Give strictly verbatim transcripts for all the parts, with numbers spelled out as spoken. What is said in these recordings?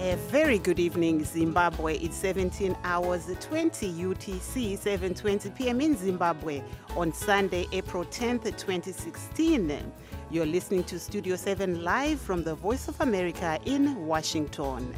A very good evening, Zimbabwe. It's seventeen hours twenty U T C, seven twenty p m in Zimbabwe on Sunday, April tenth, twenty sixteen. You're listening to Studio seven live from the Voice of America in Washington.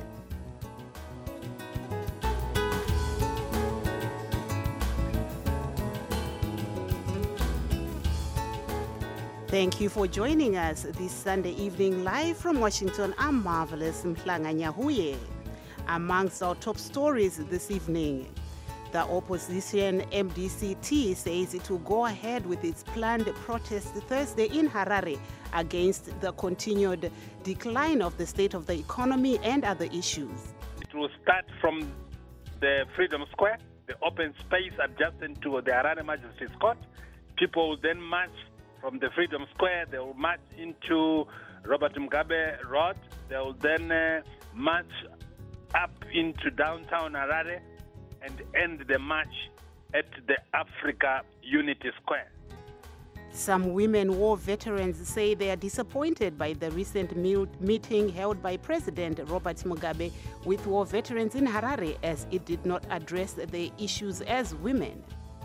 Thank you for joining us this Sunday evening live from Washington. I'm Marvelous Mhlanga Nyahuye. Amongst our top stories this evening, the opposition M D C T says it will go ahead with its planned protest Thursday in Harare against the continued decline of the state of the economy and other issues. It will start from the Freedom Square, the open space adjacent to the Harare Magistrates Court. People will then march from the Freedom Square. They will march into Robert Mugabe Road. They will then uh, march up into downtown Harare and end the march at the Africa Unity Square. Some women war veterans say they are disappointed by the recent meeting held by President Robert Mugabe with war veterans in Harare, as it did not address their issues as women.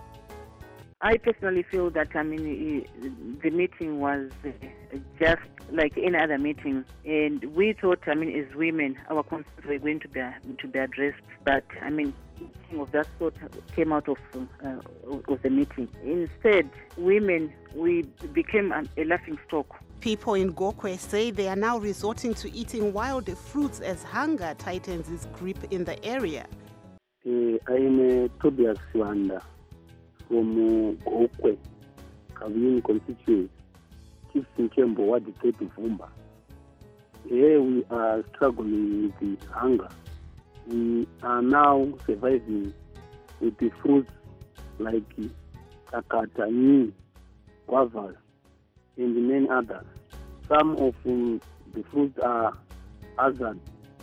I personally feel that, I mean, the meeting was just like any other meeting, and we thought, I mean, as women, our concerns were going to be to be addressed, but, I mean, nothing of that sort came out of uh, of the meeting. Instead, women, we became a laughing stock. People in Gokwe say they are now resorting to eating wild fruits as hunger tightens its grip in the area. Uh, I am uh, Tobias Wanda from Gokwe, Kavini constituency, Chief Sinkembo, Wadi Tetu Vumba. Here we are struggling with the hunger. We are now surviving with the fruits like kakatani, guavas, and many others. Some of um, the fruits are hazardous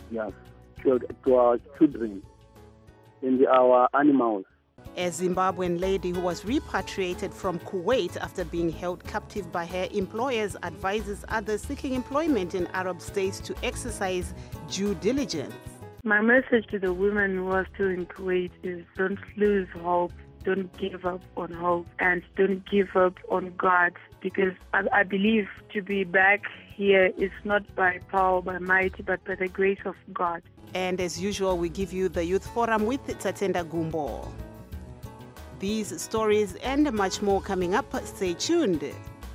to our children and our animals. A Zimbabwean lady who was repatriated from Kuwait after being held captive by her employers advises others seeking employment in Arab states to exercise due diligence. My message to the women who are still in Kuwait is don't lose hope, don't give up on hope, and don't give up on God, because I, I believe to be back here is not by power, by might, but by the grace of God. And as usual, we give you the Youth Forum with Tatenda Gumbo. These stories and much more coming up. Stay tuned.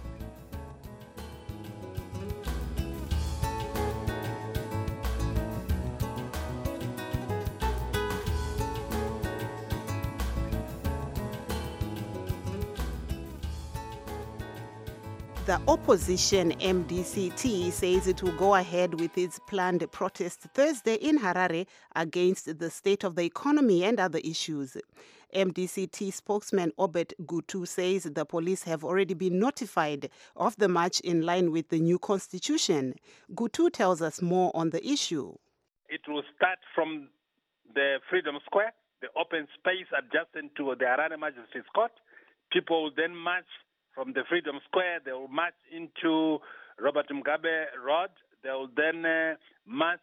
The opposition M D C T says it will go ahead with its planned protest Thursday in Harare against the state of the economy and other issues. M D C T spokesman Obed Gutu says the police have already been notified of the march in line with the new constitution. Gutu tells us more on the issue. It will start from the Freedom Square, the open space adjacent to the Harare Magistrates Court. People will then march from the Freedom Square. They will march into Robert Mugabe Road. They will then uh, march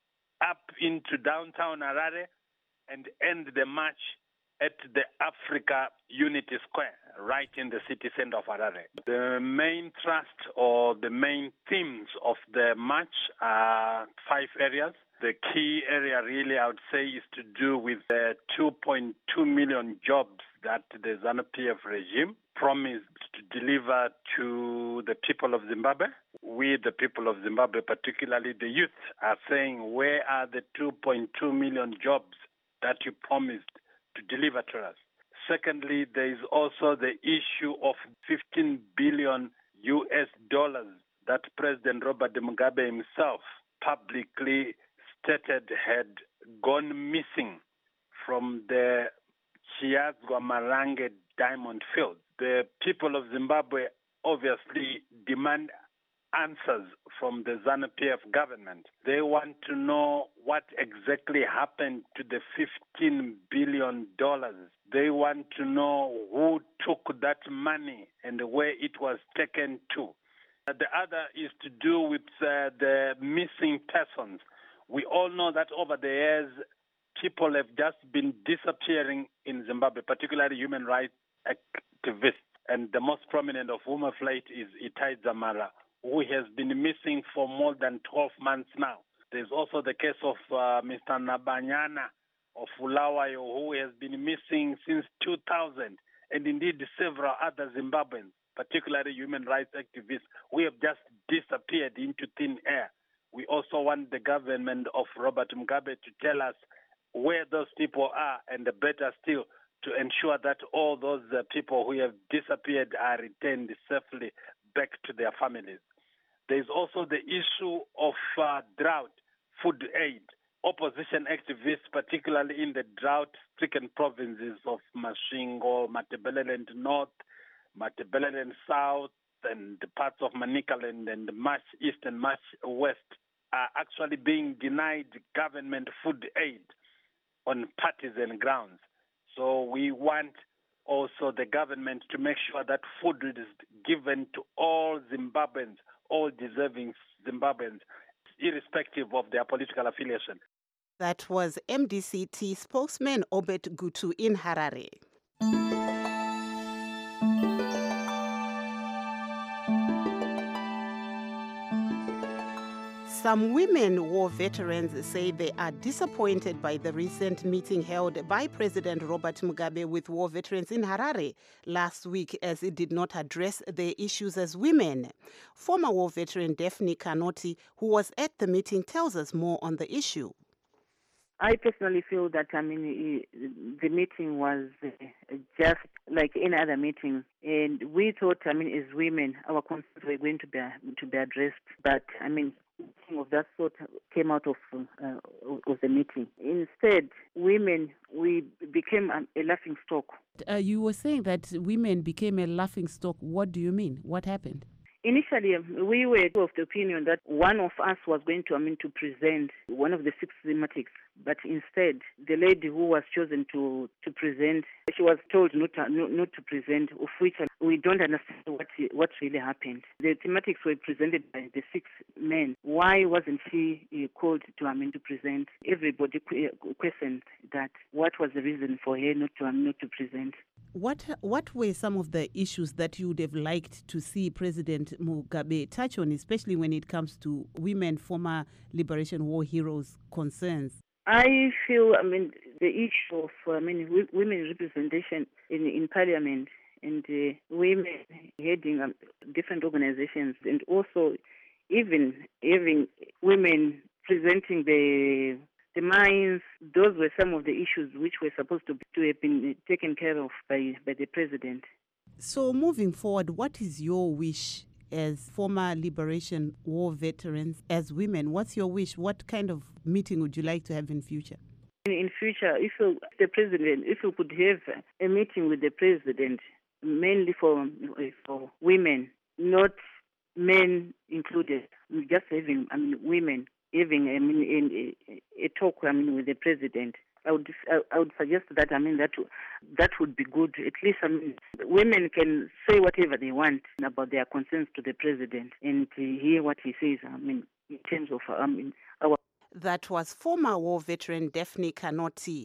up into downtown Harare and end the march at the Africa Unity Square, right in the city center of Harare. The main thrust or the main themes of the march are five areas. The key area really, I would say, is to do with the two point two million jobs that the ZANU-P F regime promised to deliver to the people of Zimbabwe. We, the people of Zimbabwe, particularly the youth, are saying, where are the two point two million jobs that you promised to deliver to us? Secondly, there is also the issue of fifteen billion U S dollars that President Robert Mugabe himself publicly stated had gone missing from the Chiazwa Marange diamond field. The people of Zimbabwe obviously demand answers from the ZANU-P F government. They want to know what exactly happened to the fifteen billion dollars. They want to know who took that money and where it was taken to. The other is to do with uh, the missing persons. We all know that over the years, people have just been disappearing in Zimbabwe, particularly human rights activists. And the most prominent of whom of late is Itai Dzamara, who has been missing for more than twelve months now. There's also the case of uh, Mister Nabanyana of Bulawayo, who has been missing since two thousand, and indeed several other Zimbabweans, particularly human rights activists, who have just disappeared into thin air. We also want the government of Robert Mugabe to tell us where those people are, and better still, to ensure that all those uh, people who have disappeared are returned safely back to their families. There's also the issue of uh, drought, food aid. Opposition activists, particularly in the drought-stricken provinces of Masvingo, Matabeleland North, Matabeleland South, and the parts of Manicaland and Marsh East and Marsh West, are actually being denied government food aid on partisan grounds. So we want also the government to make sure that food is given to all Zimbabweans, all deserving Zimbabweans, irrespective of their political affiliation. That was M D C T spokesman Obed Gutu in Harare. Some women war veterans say they are disappointed by the recent meeting held by President Robert Mugabe with war veterans in Harare last week, as it did not address their issues as women. Former war veteran Daphne Kanoti, who was at the meeting, tells us more on the issue. I personally feel that, I mean, the meeting was just like any other meeting. And we thought, I mean, as women, our concerns were going to be, to be addressed. But, I mean, nothing of that sort came out of, uh, of the meeting. Instead, women, we became a laughing stock. Uh, you were saying that women became a laughing stock. What do you mean? What happened? Initially, we were of the opinion that one of us was going to, I mean, to present one of the six thematics, but instead, the lady who was chosen to, to present, she was told not to, not to present, of which we don't understand what what really happened. The thematics were presented by the six men. Why wasn't she called to, I mean, to present? Everybody questioned that. What was the reason for her not to, I mean, not to present? What what were some of the issues that you would have liked to see President Mugabe touch on, especially when it comes to women, former Liberation War heroes' concerns? I feel, I mean, the issue of, I mean, w- women representation in in Parliament and uh, women heading um, different organizations, and also even having women presenting the The mines, those were some of the issues which were supposed to, to have been taken care of by, by the president. So moving forward, what is your wish as former Liberation War veterans, as women? What's your wish? What kind of meeting would you like to have in future? In, in future, if you, the president, if you could have a meeting with the president, mainly for, for women, not men included, just having, I mean, women, having I mean, a, a talk I mean, with the president, I would I would suggest that I mean that that would be good. At least I mean, women can say whatever they want about their concerns to the president and hear what he says. I mean, in terms of I mean, our. That was former war veteran Daphne Kanoti.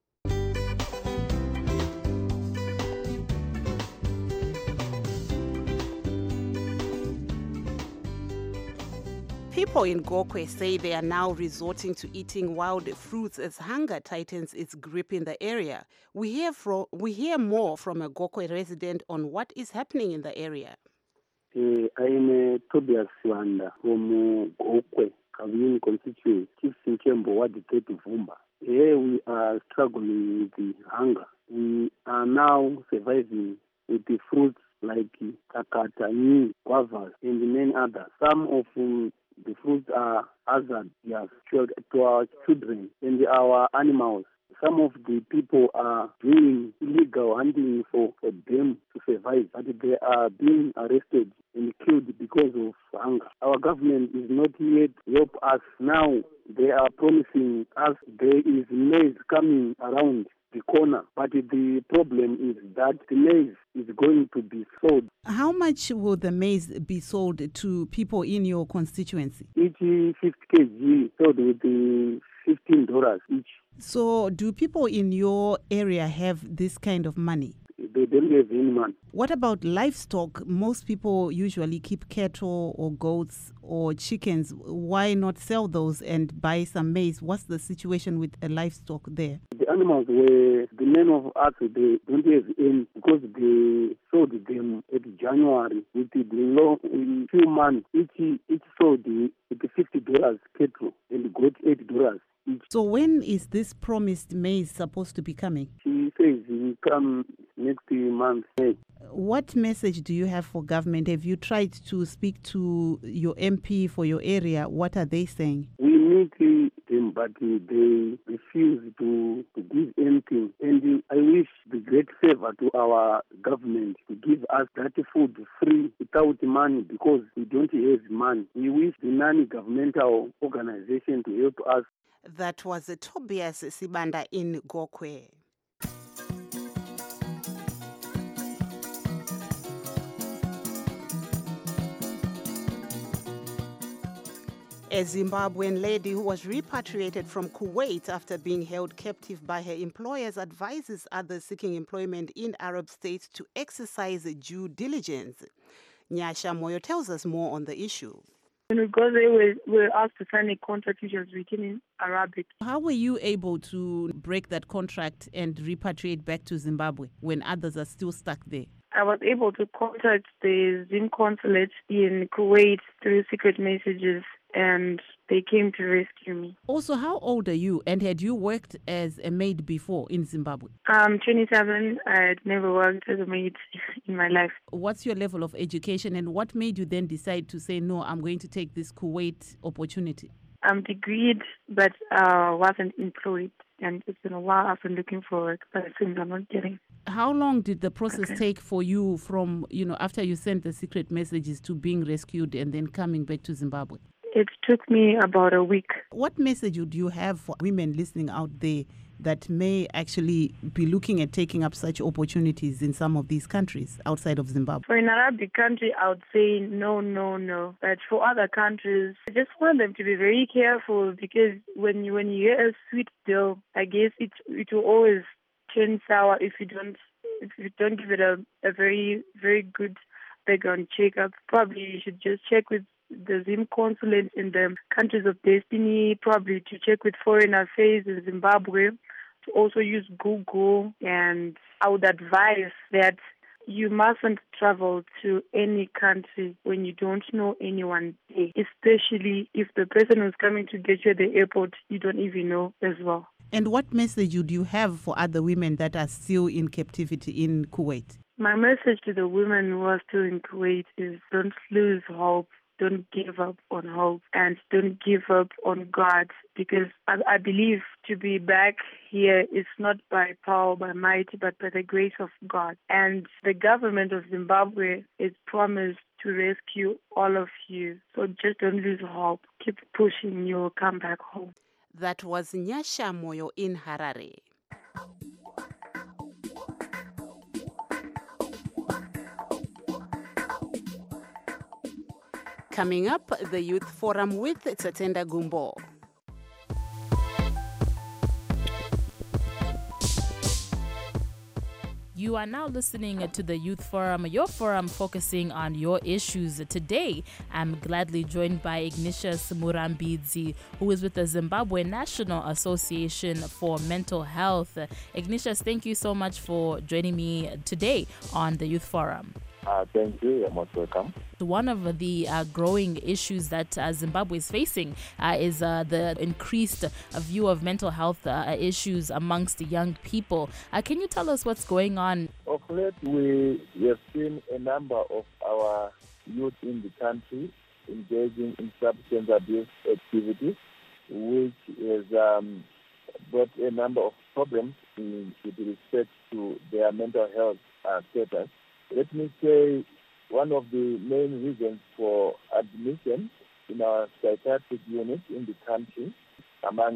People in Gokwe say they are now resorting to eating wild fruits as hunger tightens its grip in the area. We hear from we hear more from a Gokwe resident on what is happening in the area. Uh, I'm uh, Tobias Wanda from uh, Gokwe, Kavini constituency, Chief Sinkembo, Wadi Tetu Vumba. Here we are struggling with the hunger. We are now surviving with the fruits like kakata, guavas, and many others. Some of um, the fruits are hazard yes, to our children and our animals. Some of the people are doing illegal hunting for, for them to survive, but they are being arrested and killed because of hunger. Our government is not yet help us. Now they are promising us there is maize coming around the corner. But the problem is that the maize is going to be sold. How much will the maize be sold to people in your constituency? Each fifty kilograms sold with the fifteen dollars each. So do people in your area have this kind of money? They don't have any money. What about livestock? Most people usually keep cattle or goats or chickens. Why not sell those and buy some maize? What's the situation with uh, livestock there? The animals were, the men of us, they don't have any because they sold them at January with the long, in few months. Each, each sold the, the fifty dollars cattle and got eight dollars each. So when is this promised maize supposed to be coming? She says it will come next month. What message do you have for government? Have you tried to speak to your M P for your area? What are they saying? We meet them, but they refuse to, to give anything. And I wish the great favor to our government to give us that food free without money because we don't have money. We wish the non-governmental organization to help us. That was Tobias Sibanda in Gokwe. A Zimbabwean lady who was repatriated from Kuwait after being held captive by her employers advises others seeking employment in Arab states to exercise due diligence. Nyasha Moyo tells us more on the issue. When we go there, we were asked to sign a contract which was written in Arabic. How were you able to break that contract and repatriate back to Zimbabwe when others are still stuck there? I was able to contact the Zim consulate in Kuwait through secret messages, and they came to rescue me. Also, how old are you, and had you worked as a maid before in Zimbabwe? I'm twenty-seven. I had never worked as a maid in my life. What's your level of education, and what made you then decide to say, no, I'm going to take this Kuwait opportunity? I'm degreed, but uh, wasn't employed. And it's been a while I've been looking for work, but it seems I'm not getting. How long did the process okay. take for you from, you know, after you sent the secret messages to being rescued and then coming back to Zimbabwe? It took me about a week. What message would you have for women listening out there that may actually be looking at taking up such opportunities in some of these countries outside of Zimbabwe? For an Arabic country, I would say no, no, no. But for other countries, I just want them to be very careful because when you when you hear a sweet deal, I guess it it will always turn sour if you don't if you don't give it a, a very very good background checkup. Probably you should just check with the Zim consulate in the countries of destiny, probably to check with Foreign Affairs in Zimbabwe, to also use Google. And I would advise that you mustn't travel to any country when you don't know anyone there, especially if the person who's coming to get you at the airport you don't even know as well. And what message would you have for other women that are still in captivity in Kuwait? My message to the women who are still in Kuwait is don't lose hope. Don't give up on hope and don't give up on God, because I, I believe to be back here is not by power, by might, but by the grace of God. And the government of Zimbabwe is promised to rescue all of you. So just don't lose hope. Keep pushing. You'll come back home. That was Nyasha Moyo in Harare. Coming up, the Youth Forum with Tsatenda Gumbo. You are now listening to the Youth Forum, your forum focusing on your issues. Today, I'm gladly joined by Ignatius Murambidzi, who is with the Zimbabwe National Association for Mental Health. Ignatius, thank you so much for joining me today on the Youth Forum. Uh, thank you. You're most welcome. One of the uh, growing issues that uh, Zimbabwe is facing uh, is uh, the increased uh, view of mental health uh, issues amongst young people. Uh, can you tell us what's going on? Of late, we have seen a number of our youth in the country engaging in substance abuse activities, which has um, brought a number of problems in, with respect to their mental health uh, status. Let me say one of the main reasons for admission in our psychiatric unit in the country among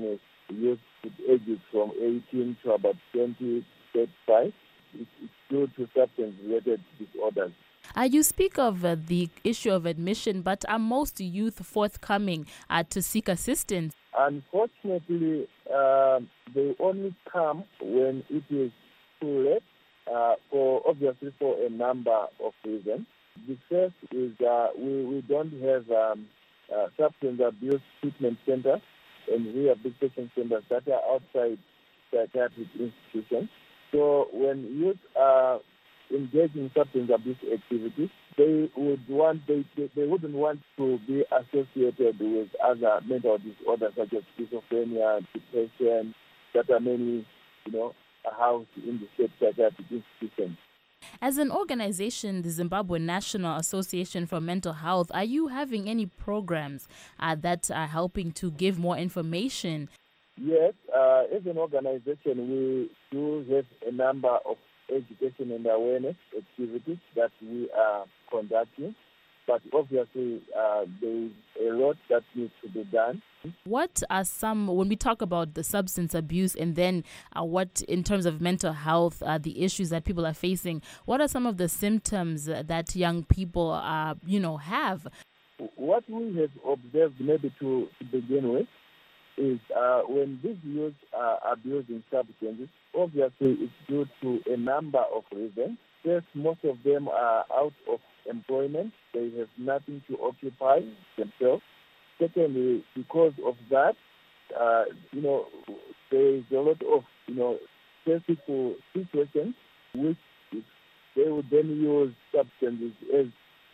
youth with ages from eighteen to about twenty, thirty-five. It's due to substance-related disorders. Uh, you speak of uh, the issue of admission, but are most youth forthcoming uh, to seek assistance? Unfortunately, uh, they only come when it is too late, uh, for obviously for a number of reasons. The first is uh, we, we don't have um, uh, substance abuse treatment centers and rehabilitation centers that are outside psychiatric institutions. So when youth are engaged in substance abuse activities, they would want they, they, they wouldn't want to be associated with other mental disorders such as schizophrenia, depression, that are mainly, you know, housed in the state psychiatric institutions. As an organization, the Zimbabwe National Association for Mental Health, are you having any programs uh, that are helping to give more information? Yes, uh, as an organization, we do have a number of education and awareness activities that we are conducting. But obviously, uh, there is a lot that needs to be done. What are some, when we talk about the substance abuse and then uh, what, in terms of mental health, uh, the issues that people are facing, what are some of the symptoms that young people, uh, you know, have? What we have observed, maybe to, to begin with, is uh, when these youth are abusing substances, obviously it's due to a number of reasons. First, most of them are out of employment. They have nothing to occupy themselves. Secondly, because of that, uh, you know, there is a lot of, you know, stressful situations which they would then use substances as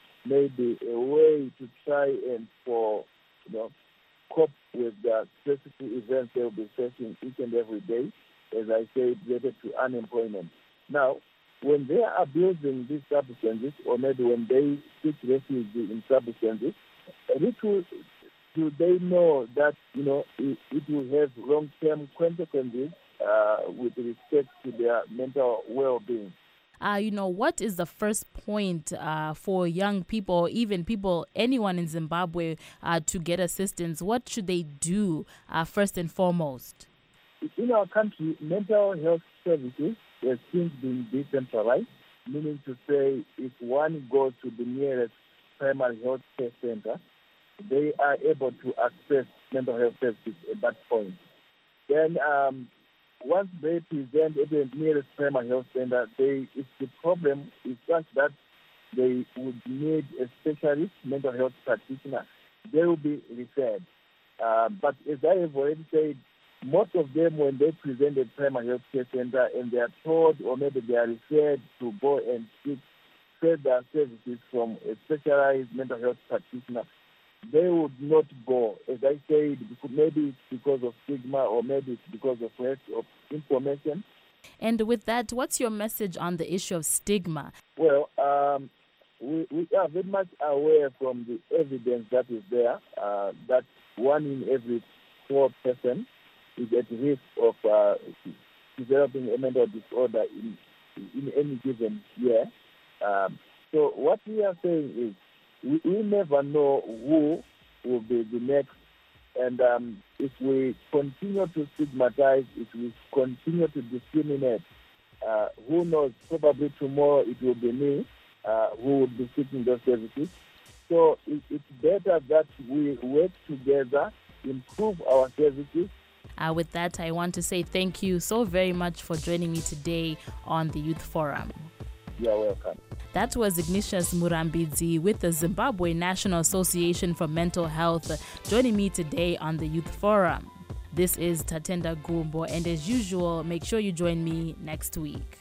maybe a way to try and for, you know, cope with the stressful events they will be facing each and every day, as I say, related to unemployment. Now, when they are abusing these substances, or maybe when they seek refuge in substances, little do they know that, you know, it, it will have long-term consequences uh, with respect to their mental well-being. Uh, you know, what is the first point uh, for young people, or even people, anyone in Zimbabwe, uh, to get assistance? What should they do uh, first and foremost? In our country, mental health services have since been decentralized, meaning to say if one goes to the nearest primary health care center, they are able to access mental health services at that point. Then um, once they present at the nearest primary health center, they, if the problem is such that they would need a specialist mental health practitioner, they will be referred. Uh, but as I have already said, most of them, when they present at primary health care center and they are told, or maybe they are referred to go and seek further services from a specialized mental health practitioner, they would not go. As I said, maybe it's because of stigma, or maybe it's because of lack of information. And with that, what's your message on the issue of stigma? Well, um, we, we are very much aware from the evidence that is there uh, that one in every four person is at risk of uh, developing a mental disorder in, in any given year. Um, so what we are saying is, We, we never know who will be the next. And um, if we continue to stigmatize, if we continue to discriminate, uh, who knows, probably tomorrow it will be me uh, who will be seeking those services. So it, it's better that we work together, improve our services. Uh, with that, I want to say thank you so very much for joining me today on the Youth Forum. You're welcome. That was Ignatius Murambidzi with the Zimbabwe National Association for Mental Health joining me today on the Youth Forum. This is Tatenda Gumbo, and as usual, make sure you join me next week.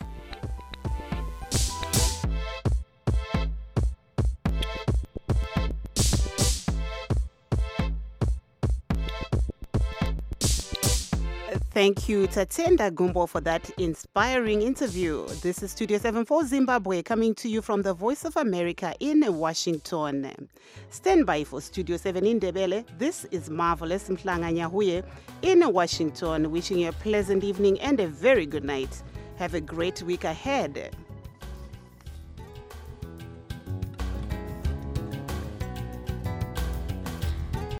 Thank you, Tatenda Gumbo, for that inspiring interview. This is Studio seven for Zimbabwe, coming to you from the Voice of America in Washington. Stand by for Studio seven in Ndebele. This is Marvelous Mhlanga Nyahuye in Washington, wishing you a pleasant evening and a very good night. Have a great week ahead.